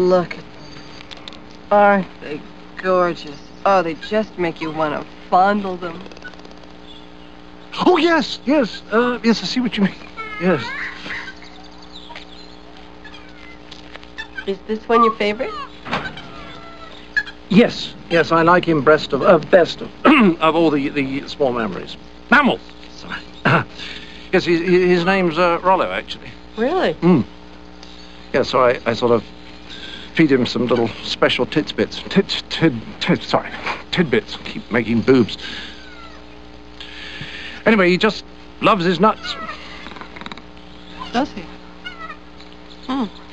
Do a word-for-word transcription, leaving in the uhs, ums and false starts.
Look at them. Aren't they gorgeous? Oh, they just make you want to fondle them. Oh, yes, yes. Uh, yes, I see what you mean. Yes. Is this one your favorite? Yes, yes, I like him best of, uh, best of, of all the, the small memories. Mammals! Sorry. Yes, his, his name's uh, Rollo, actually. Really? Mm. Yeah, so I, I sort of feed him some little special titsbits. Tit, tid, tid, sorry, tidbits. Keep making boobs. Anyway, he just loves his nuts. Does he? Hmm.